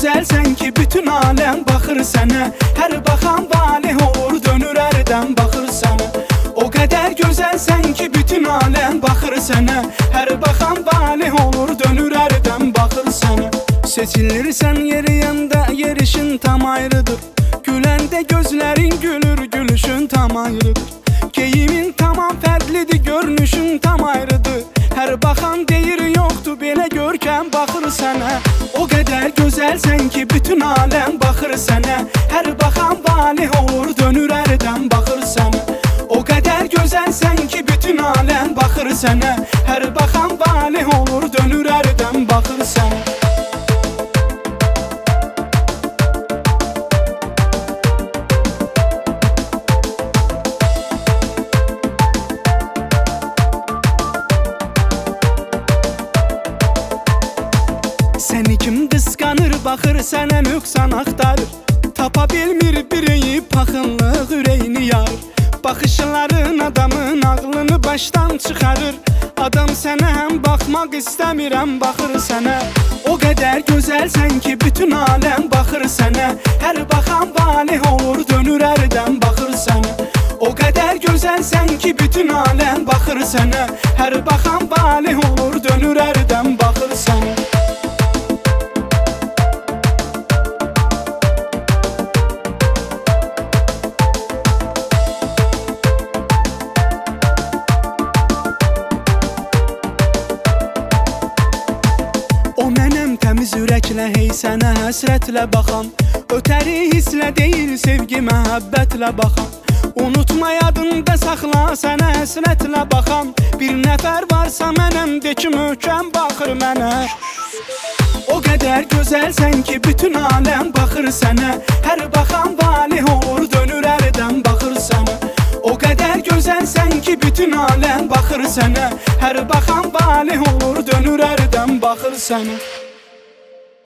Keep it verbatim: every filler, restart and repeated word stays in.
gözəlsən ki, bütün aləm baxır sənə. Hər baxan valih olur, dönür ərdən baxır sənə. O qədər gözəlsən ki, bütün aləm baxır sənə. Hər baxan valih olur, dönür ərdən baxır sənə. Seçilirsən yeriyəndə yerişin tam ayrıdır. Güləndə gözlərin gülür, gülüşün tam ayrıdır. Geyimin tamam fərqlidir, görünüşün tam ayrıdır. Hər baxan deyir yoxdur, belə görkəm baxır sənə. O qədər gözəlsən ki, bütün aləm baxır sənə. Hər baxan valih olur, dönür ərdən baxır sənə. O qədər gözəlsən ki, bütün aləm baxır sənə. Hər baxan valih olur, dönür ərdən baxır sənə. Səni kim qısqanır, baxır sənə nöqsan axtarır. Tapa bilmir bireyi, paxınlıq ürəyini yarır. Baxışların adamın ağlını başdan çıxarır. Adam sənə həm baxmaq istəmirəm, baxır sənə. O qədər gözəlsən ki, bütün aləm baxır sənə. Hər baxan valih olur, dönür ərdən baxır sənə. O qədər gözəlsən ki, bütün aləm baxır sənə. Hər baxan valih olur, dönür ərdən baxır sənə. O mənəm təmiz ürəklə, hey sənə həsrətlə baxan. Ötəri hisslə deyil, sevgi məhəbbətlə baxan. Unutma yadında saxla, sənə həsrətlə baxan. Bir nəfər varsa mənəm, de ki möhkəm baxır mənə. O qədər gözəlsən ki, bütün aləm baxır sənə. Hər baxan valih olur, dönür ərdən baxır sənə. O qədər gözəlsən ki, bütün aləm baxır sənə. Hər baxan valih olur, dönür ərdən baxır sənə.